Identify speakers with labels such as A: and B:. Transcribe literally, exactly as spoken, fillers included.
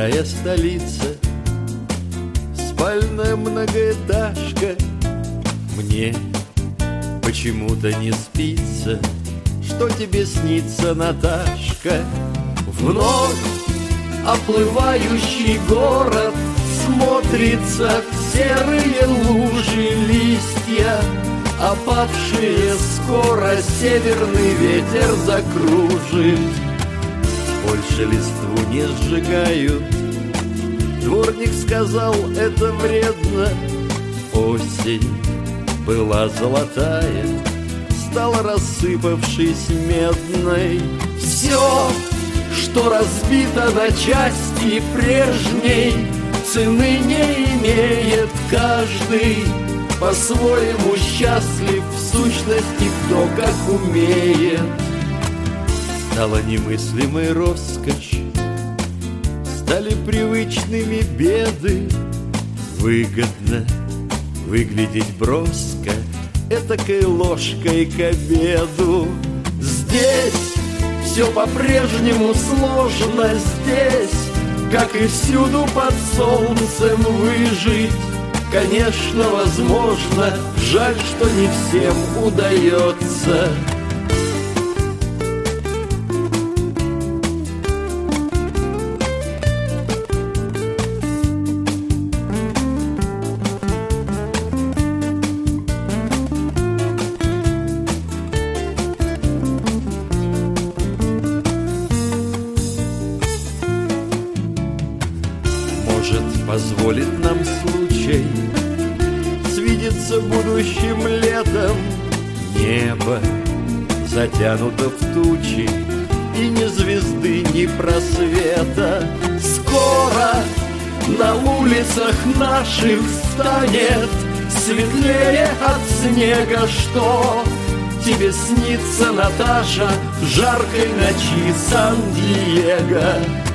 A: Большая столица, спальная многоэтажка. Мне почему-то не спится. Что тебе снится, Наташка? Вновь оплывающий город смотрится в серые лужи листья, опавшие скоро северный ветер закружит. Больше листву не сжигают. Дворник сказал, это вредно. Осень была золотая, стала рассыпавшись медной. Все, что разбито на части прежней, цены не имеет каждый. По-своему счастлив, в сущности, кто как умеет. Стала немыслимой роскошь, стали привычными беды. Выгодно выглядеть броско, этакой ложкой к обеду. Здесь все по-прежнему сложно, здесь, как и всюду под солнцем, выжить. Конечно, возможно, жаль, что не всем удается. Может, позволит нам случай свидеться будущим летом. Небо затянуто в тучи, и ни звезды, ни просвета. Скоро на улицах наших станет светлее от снега. Что тебе снится, Наташа, в жаркой ночи Сан-Диего?